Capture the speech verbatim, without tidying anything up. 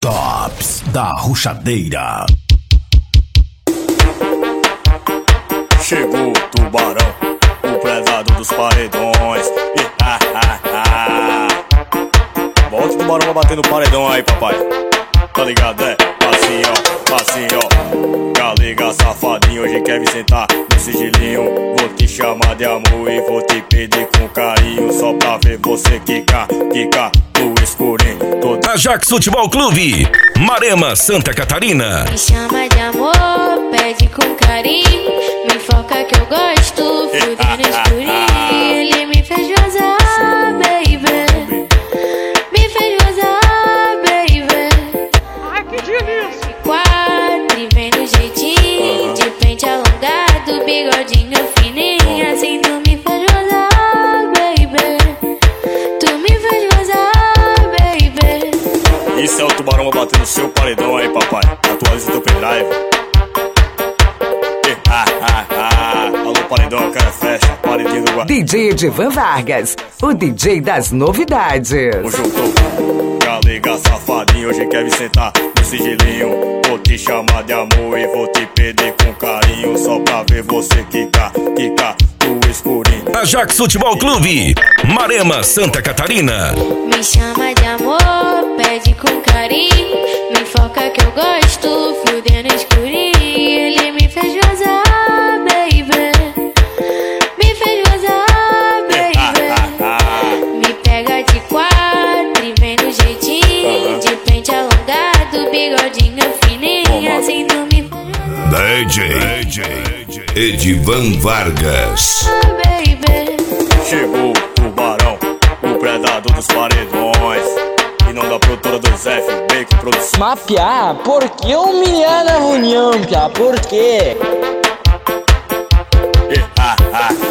Tops da Ruxadeira. Chegou o tubarão, o predador dos paredões. E, ah, ah, ah. Bota o tubarão pra bater no paredão aí, papai. Tá ligado, né? Assim, ó, assim, ó. Galega safadinho, hoje quer me sentar no sigilinho. Vou te chamar de amor e vou te pedir com carinho, só pra ver você quicar, quicar no escurinho. Todo... Ajax Futebol Clube, Marema, Santa Catarina. Me chama de amor, pede com carinho, me foca que eu gosto, fudendo escurinho. Ele me fez gozar, baby. Me fez gozar, baby. Ai, que delícia. Quatro e vem no jeitinho, de pente alongado, bigodinho fininho. Assim tu me fez gozar, baby. Tu me fez gozar, baby. Isso é o tubarão pra bater no seu paredão aí, papai. Atualiza teu pendrive. E, ah, ah, ah. Alô, paredão, cara, fecha. Paredinho do guarda. D J Edivan Vargas, o D J das novidades. O juntou, galega safadinho, hoje quer me sentar no sigilinho. Vou te chamar de amor e vou te pedir com carinho, só pra ver você quicar, quicar no escurinho. Ajax Futebol Clube, Marema, Santa Catarina. Me chama de amor, pede com carinho, me foca que eu gosto, fudendo escurinho. Ele me fez gozar, baby. Me fez gozar, baby. Me pega de quatro e vem no jeitinho, de pente alongado, bigodinho fininho. Assim tu me D J, D J Edivan Vargas. baby. Chegou o tubarão, o predador dos paredões. E não da produtora do Zé F, Bacon Produção. Mas, piá, por que humilhar na reunião, piá? Por quê? E, ah, ah,